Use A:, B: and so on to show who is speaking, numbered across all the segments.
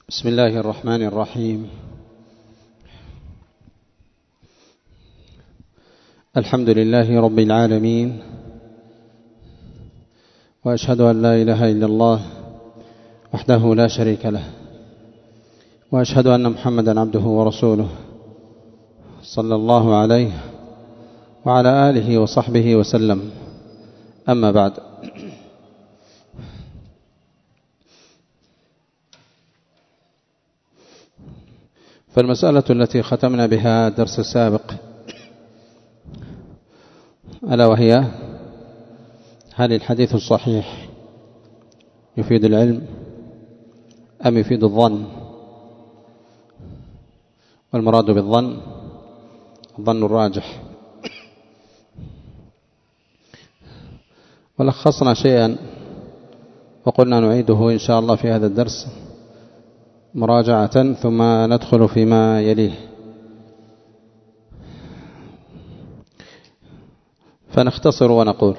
A: بسم الله الرحمن الرحيم. الحمد لله رب العالمين، وأشهد أن لا إله إلا الله وحده لا شريك له، وأشهد أن محمدا عبده ورسوله صلى الله عليه وعلى آله وصحبه وسلم. أما بعد، فالمسألة التي ختمنا بها الدرس السابق ألا وهي: هل الحديث الصحيح يفيد العلم أم يفيد الظن؟ والمراد بالظن الظن الراجح. ولخصنا شيئا وقلنا نعيده إن شاء الله في هذا الدرس مراجعة، ثم ندخل فيما يليه. فنختصر ونقول: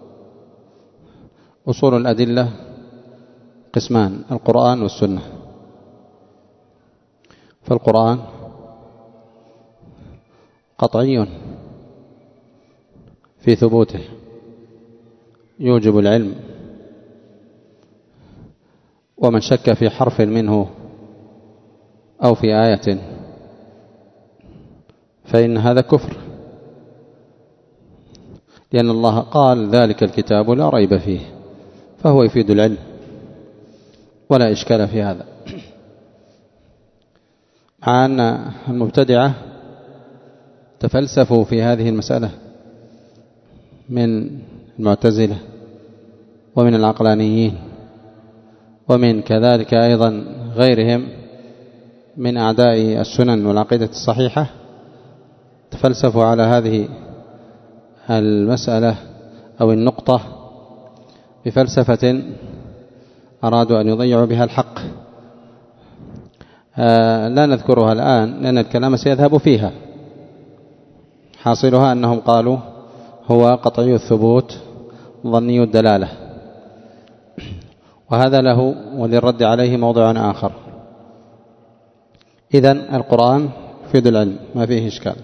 A: أصول الأدلة قسمان: القرآن والسنة. فالقرآن قطعي في ثبوته، يوجب العلم، ومن شك في حرف منه أو في آية فإن هذا كفر، لأن الله قال: ذلك الكتاب لا ريب فيه، فهو يفيد العلم ولا إشكال في هذا. مع أن المبتدعة تفلسفوا في هذه المسألة من المعتزلة ومن العقلانيين ومن كذلك أيضا غيرهم من أعداء السنن والعقيدة الصحيحة، تفلسفوا على هذه المسألة أو النقطة بفلسفة أرادوا أن يضيعوا بها الحق. لا نذكرها الآن لأن الكلام سيذهب فيها. حاصلها أنهم قالوا هو قطعي الثبوت ظني الدلالة، وهذا له وللرد عليه موضع آخر. إذن القرآن يفيد العلم ما فيه إشكال،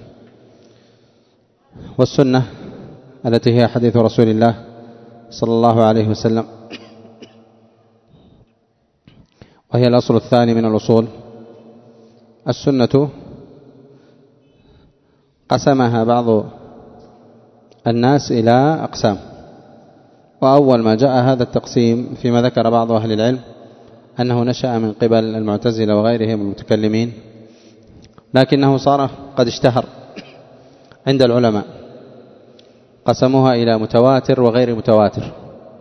A: والسنة التي هي حديث رسول الله صلى الله عليه وسلم، وهي الأصل الثاني من الأصول. السنة قسمها بعض الناس إلى أقسام، وأول ما جاء هذا التقسيم فيما ذكر بعض أهل العلم أنه نشأ من قبل المعتزلة وغيرهم المتكلمين، لكنه صار قد اشتهر عند العلماء. قسموها إلى متواتر وغير متواتر،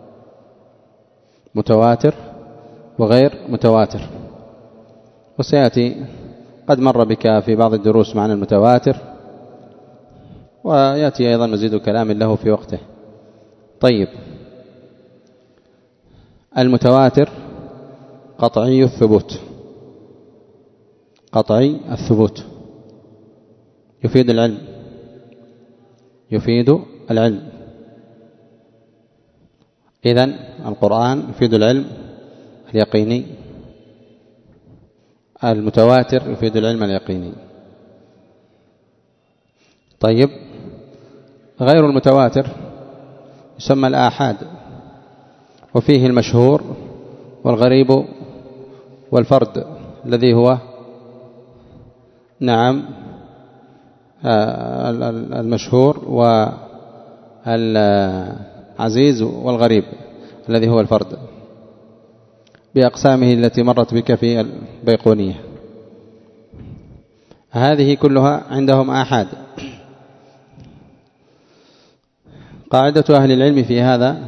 A: متواتر وغير متواتر، وسيأتي قد مر بك في بعض الدروس معنى المتواتر، ويأتي أيضا مزيد كلام له في وقته. طيب، المتواتر قطعي الثبوت، قطعي الثبوت، يفيد العلم، يفيد العلم. إذن القرآن يفيد العلم اليقيني، المتواتر يفيد العلم اليقيني. طيب، غير المتواتر يسمى الآحاد، وفيه المشهور والغريب والفرد، الذي هو نعم المشهور والعزيز والغريب الذي هو الفرد، بأقسامه التي مرت بك في البيقونية. هذه كلها عندهم آحاد. قاعدة أهل العلم في هذا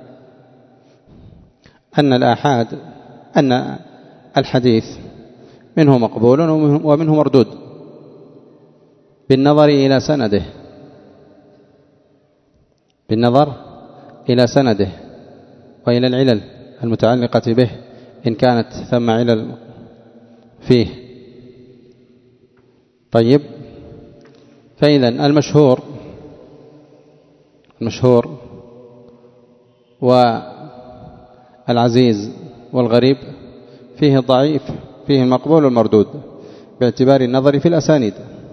A: أن الآحاد، أن الحديث منه مقبول ومنه مردود بالنظر إلى سنده، بالنظر إلى سنده وإلى العلل المتعلقة به إن كانت ثم علل فيه. طيب، فإذن المشهور والعزيز والغريب فيه الضعيف فيه المقبول والمردود باعتبار النظر في الأسانيد.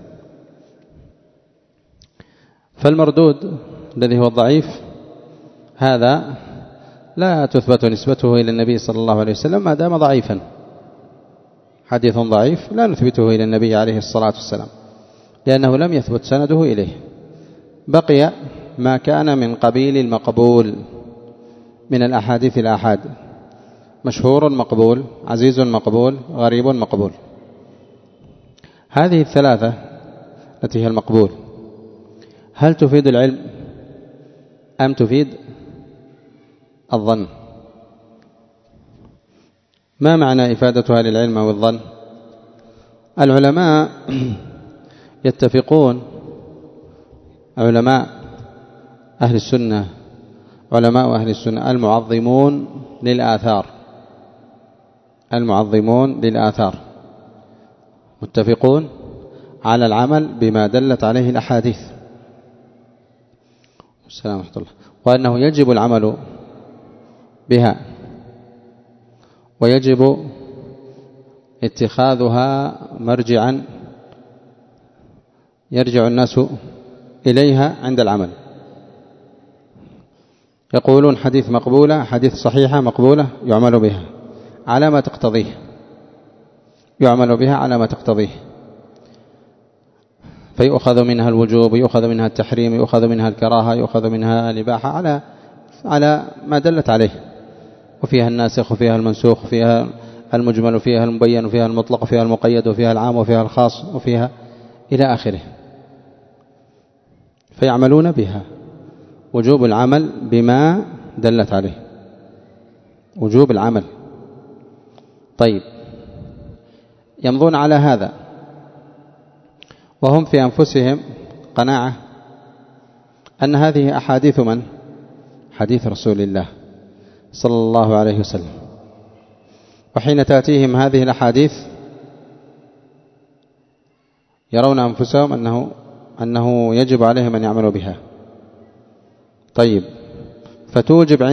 A: فالمردود الذي هو الضعيف هذا لا تثبت نسبته إلى النبي صلى الله عليه وسلم ما دام ضعيفا. حديث ضعيف لا نثبته إلى النبي عليه الصلاة والسلام لأنه لم يثبت سنده إليه. بقي ما كان من قبيل المقبول من الأحاديث الآحاد: مشهور مقبول، عزيز مقبول، غريب مقبول. هذه الثلاثة التي هي المقبول هل تفيد العلم أم تفيد الظن؟ ما معنى إفادتها للعلم أو الظن؟ العلماء يتفقون، علماء أهل السنة، علماء أهل السنة المعظمون للآثار، المعظمون للآثار متفقون على العمل بما دلت عليه الأحاديث. السلام ورحمة الله. وأنه يجب العمل بها ويجب اتخاذها مرجعا يرجع الناس إليها عند العمل. يقولون حديث مقبولة، حديث صحيحة مقبولة يعمل بها على ما تقتضيه، يعمل بها على ما تقتضيه، فيؤخذ منها الوجوب، يؤخذ منها التحريم، يؤخذ منها الكراهة، يؤخذ منها الإباحة على ما دلت عليه، وفيها الناسخ وفيها المنسوخ، وفيها المجمل وفيها المبين وفيها المطلق وفيها المقيد وفيها العام وفيها الخاص وفيها إلى آخره. فيعملون بها، وجوب العمل بما دلت عليه، وجوب العمل. طيب، يمضون على هذا وهم في أنفسهم قناعة أن هذه أحاديث من؟ حديث رسول الله صلى الله عليه وسلم. وحين تأتيهم هذه الأحاديث يرون أنفسهم أنه يجب عليهم أن يعملوا بها. طيب، فتوجب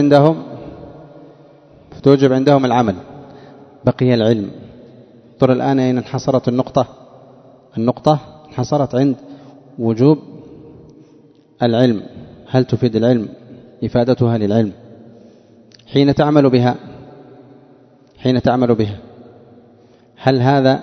A: عندهم العمل، بقي العلم. ترى الآن أين انحصرت النقطة انحصرت عند وجوب العلم. هل تفيد العلم إفادتها للعلم حين تعمل بها؟ هل هذا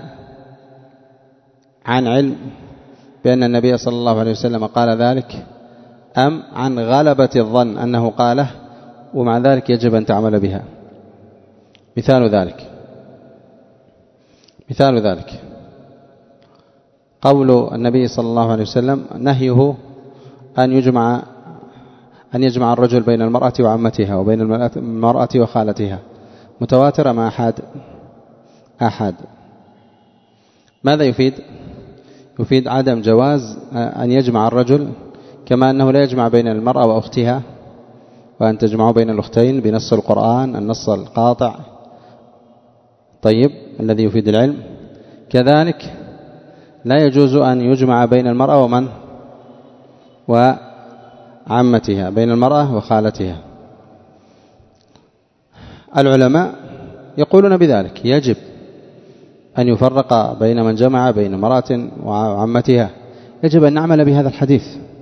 A: عن علم بأن النبي صلى الله عليه وسلم قال ذلك، أم عن غلبة الظن أنه قاله ومع ذلك يجب أن تعمل بها؟ مثال ذلك قول النبي صلى الله عليه وسلم نهيه أن يجمع الرجل بين المرأة وعمتها وبين المرأة وخالتها، متواترة مع آحاد. ماذا يفيد؟ يفيد عدم جواز أن يجمع الرجل، كما أنه لا يجمع بين المرأة وأختها، وأن تجمعوا بين الأختين بنص القرآن النص القاطع طيب الذي يفيد العلم. كذلك لا يجوز أن يجمع بين المرأة وعمتها، بين المرأة وخالتها. العلماء يقولون بذلك يجب أن يفرق بين من جمع بين امرأة وعمتها، يجب أن نعمل بهذا الحديث.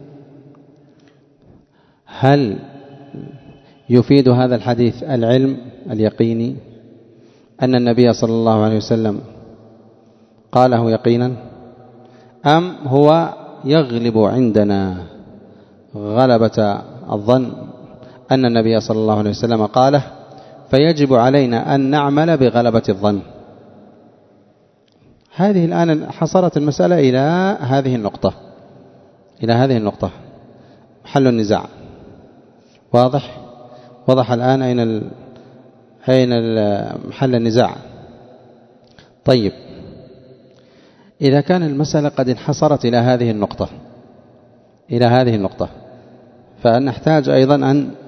A: هل يفيد هذا الحديث العلم اليقيني أن النبي صلى الله عليه وسلم قاله يقينا، أم هو يغلب عندنا غلبة الظن أن النبي صلى الله عليه وسلم قاله فيجب علينا أن نعمل بغلبة الظن؟ هذه الآن حصلت المسألة إلى هذه النقطة محل النزاع. واضح الآن أين محل النزاع. طيب، إذا كان المسألة قد انحصرت إلى هذه النقطة فنحتاج أيضا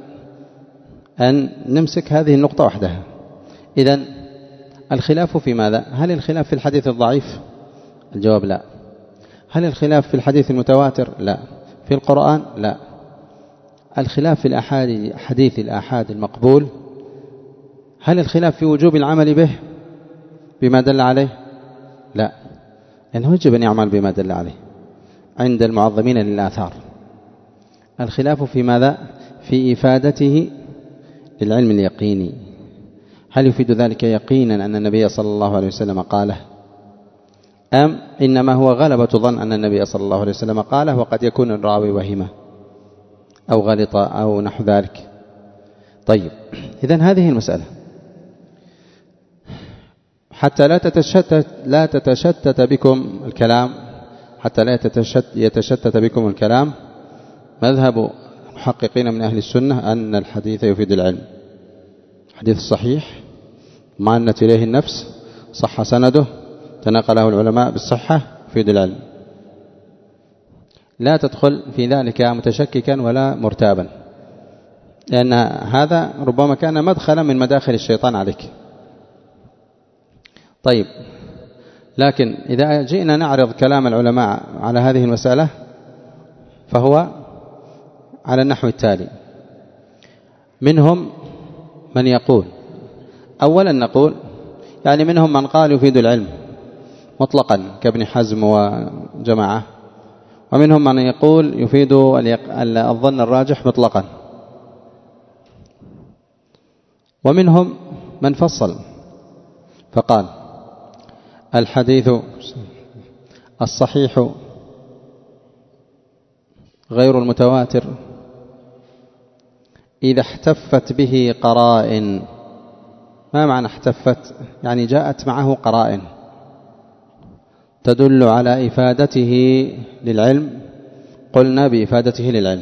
A: أن نمسك هذه النقطة وحدها. إذن الخلاف في ماذا؟ هل الخلاف في الحديث الضعيف؟ الجواب لا. هل الخلاف في الحديث المتواتر؟ لا. في القرآن؟ لا. الخلاف في حديث الآحاد المقبول. هل الخلاف في وجوب العمل به؟ بما دل عليه؟ لا، لأنه يجب أن يعمل بما دل عليه عند المعظمين للآثار. الخلاف في ماذا؟ في إفادته للعلم اليقيني، هل يفيد ذلك يقينا أن النبي صلى الله عليه وسلم قاله، أم إنما هو غلبة ظن أن النبي صلى الله عليه وسلم قاله وقد يكون الراوي وهمه أو غلط أو نحو ذلك. طيب، إذن هذه المسألة حتى لا تتشتت بكم الكلام، حتى لا يتشتت بكم الكلام، مذهب المحققين من أهل السنة أن الحديث يفيد العلم. حديث صحيح معنت إليه النفس، صح سنده، تناقله العلماء بالصحة، يفيد العلم. لا تدخل في ذلك متشككا ولا مرتابا، لأن هذا ربما كان مدخلا من مداخل الشيطان عليك. طيب، لكن إذا جئنا نعرض كلام العلماء على هذه المسألة فهو على النحو التالي: منهم من يقول، أولا نقول يعني منهم من قال يفيد العلم مطلقا كابن حزم وجماعة، ومنهم من يقول يفيد الظن الراجح مطلقا، ومنهم من فصل فقال الحديث الصحيح غير المتواتر إذا احتفت به قرائن. ما معنى احتفت؟ يعني جاءت معه قرائن تدل على إفادته للعلم، قلنا بإفادته للعلم.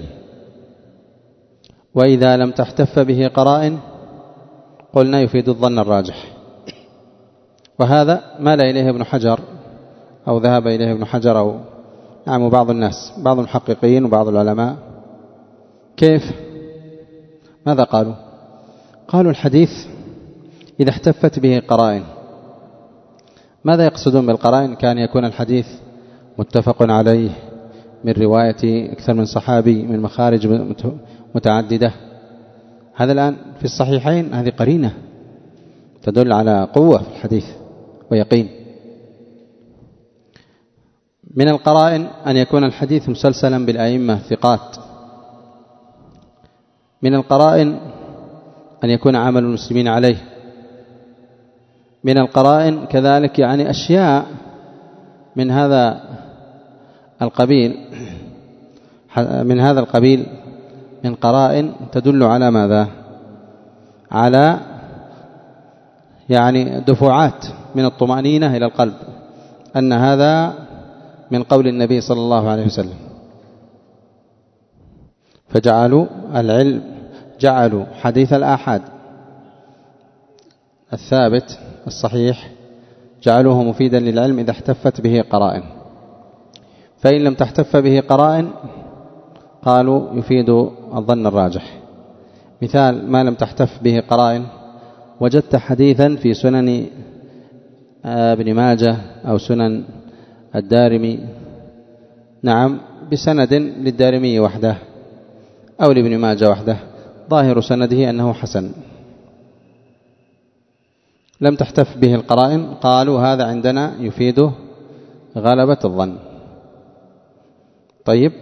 A: وإذا لم تحتف به قرائن قلنا يفيد الظن الراجح. وهذا مال إليه ابن حجر أو ذهب إليه ابن حجر أو نعم بعض الناس، بعض المحققين وبعض العلماء. كيف؟ ماذا قالوا؟ قالوا الحديث إذا احتفت به قرائن. ماذا يقصدون بالقرائن؟ كان يكون الحديث متفق عليه من رواية أكثر من صحابي من مخارج متعددة. هذا الآن في الصحيحين هذه قرينة تدل على قوة في الحديث ويقين. من القرائن أن يكون الحديث مسلسلا بالأئمة ثقات. من القرائن أن يكون عمل المسلمين عليه. من القرائن كذلك يعني أشياء من هذا القبيل من قرائن تدل على ماذا؟ على يعني دفعات من الطمأنينة إلى القلب أن هذا من قول النبي صلى الله عليه وسلم. فجعلوا العلم، جعلوا حديث الآحاد الثابت الصحيح جعلوه مفيدا للعلم إذا احتفت به قرائن. فإن لم تحتف به قرائن قالوا يفيد الظن الراجح. مثال ما لم تحتف به قرائن: وجدت حديثا في سنن ابن ماجه أو سنن الدارمي، نعم، بسند للدارمي وحده أو لابن ماجه وحده، ظاهر سنده أنه حسن، لم تحتف به القرائن، قالوا هذا عندنا يفيد غلبة الظن. طيب،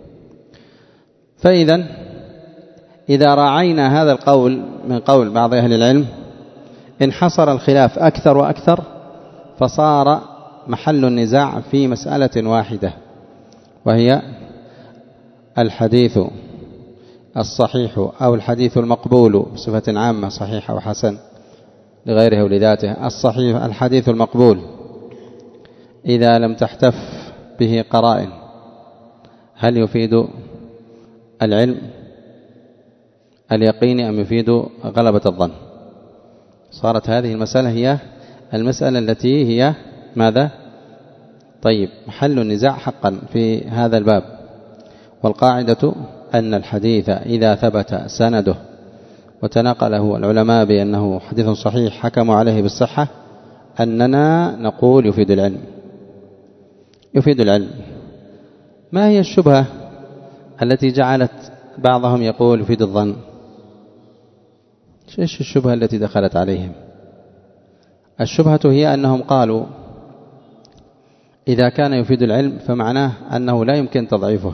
A: إذا راعينا هذا القول من قول بعض أهل العلم انحصر الخلاف أكثر وأكثر، فصار محل النزاع في مسألة واحدة، وهي الحديث الصحيح أو الحديث المقبول بصفة عامة، صحيح أو حسن لغيره ولذاته. الصحيح الحديث المقبول إذا لم تحتف به قرائن هل يفيد العلم اليقين أم يفيد غلبة الظن؟ صارت هذه المسألة هي المسألة التي هي ماذا؟ طيب، محل النزاع حقا في هذا الباب. والقاعدة أن الحديث إذا ثبت سنده وتناقله العلماء بأنه حديث صحيح حكموا عليه بالصحة، أننا نقول يفيد العلم. يفيد العلم. ما هي الشبهة التي جعلت بعضهم يقول يفيد الظن؟ ايش الشبهة التي دخلت عليهم؟ الشبهة هي أنهم قالوا إذا كان يفيد العلم فمعناه أنه لا يمكن تضعيفه،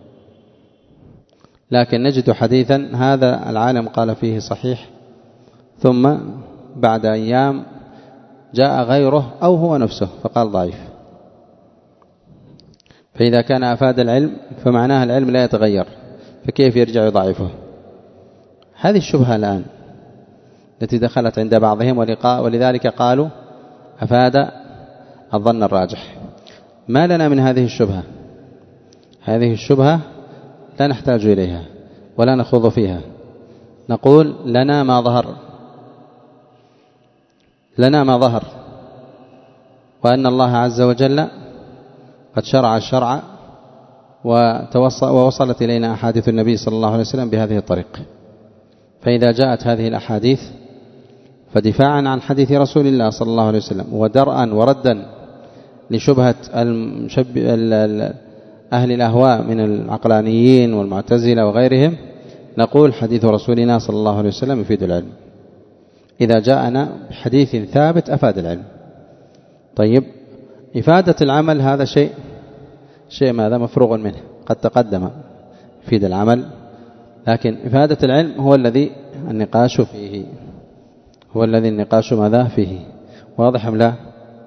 A: لكن نجد حديثا هذا العالم قال فيه صحيح ثم بعد أيام جاء غيره أو هو نفسه فقال ضعيف، فإذا كان أفاد العلم فمعناه العلم لا يتغير، فكيف يرجع يضعفه؟ هذه الشبهة الآن التي دخلت عند بعضهم، ولذلك قالوا أفاد الظن الراجح. ما لنا من هذه الشبهة؟ هذه الشبهة لا نحتاج إليها ولا نخوض فيها، نقول لنا ما ظهر وأن الله عز وجل قد شرع الشرع ووصلت إلينا أحاديث النبي صلى الله عليه وسلم بهذه الطريق، فإذا جاءت هذه الأحاديث فدفاعا عن حديث رسول الله صلى الله عليه وسلم ودرءا وردا لشبهة أهل الأهواء من العقلانيين والمعتزلة وغيرهم، نقول حديث رسولنا صلى الله عليه وسلم يفيد العلم. إذا جاءنا بحديث ثابت أفاد العلم. طيب، إفادة العمل هذا شيء ماذا مفروغ منه، قد تقدم يفيد العمل، لكن إفادة العلم هو الذي النقاش فيه، ماذا فيه. واضح أم لا؟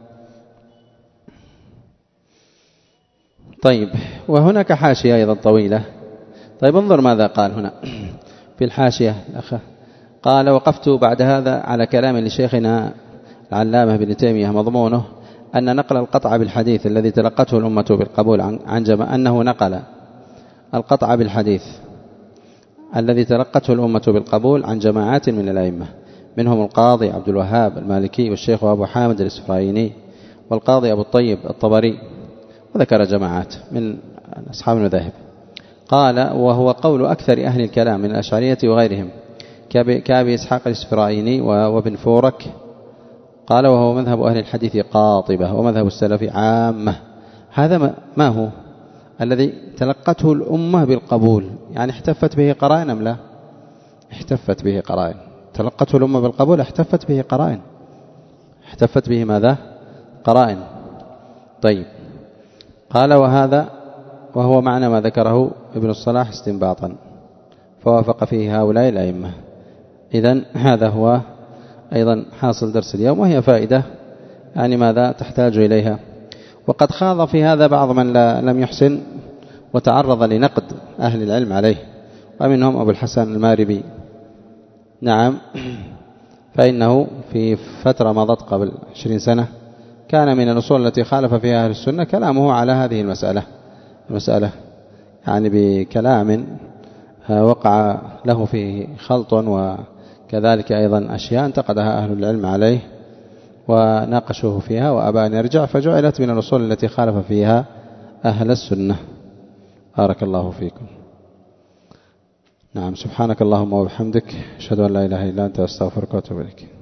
A: طيب، وهناك حاشية أيضا طويلة. طيب، انظر ماذا قال هنا في الحاشية الأخ. قال: وقفت بعد هذا على كلام لشيخنا العلامة ابن تيمية، مضمونه أن نقل القطع بالحديث الذي تلقته الأمة بالقبول عن جماعة، أنه نقل القطع بالحديث الذي تلقته الأمة بالقبول عن جماعات من الأئمة، منهم القاضي عبد الوهاب المالكي والشيخ أبو حامد الإسفرايني والقاضي أبو الطيب الطبري، وذكر جماعات من أصحاب المذاهب. قال: وهو قول أكثر أهل الكلام من الأشعرية وغيرهم كأبي إسحاق الإسفرايني وابن فورك. قال: وهو مذهب أهل الحديث قاطبة ومذهب السلف عامة. هذا ما هو الذي تلقته الأمة بالقبول، يعني احتفت به قرائن أم لا؟ احتفت به قرائن. تلقته الأمة بالقبول، احتفت به قرائن. احتفت به ماذا؟ قرائن. طيب، قال: وهو معنى ما ذكره ابن الصلاح استنباطا، فوافق فيه هؤلاء الأئمة. إذن هذا هو أيضا حاصل درس اليوم، وهي فائدة يعني ماذا تحتاج إليها. وقد خاض في هذا بعض من لم يحسن وتعرض لنقد أهل العلم عليه، ومنهم أبو الحسن الماربي. نعم، فإنه في فترة مضت قبل 20 سنة كان من الأصول التي خالف فيها أهل السنة كلامه على هذه المسألة يعني بكلام وقع له فيه خلط، وكذلك أيضا أشياء انتقدها أهل العلم عليه وناقشوه فيها وأبى أن يرجع، فجعلت من الأصول التي خالف فيها أهل السنة. بارك الله فيكم. نعم، سبحانك اللهم وبحمدك، أشهد أن لا إله إلا أنت، أستغفرك وأتوب إليك.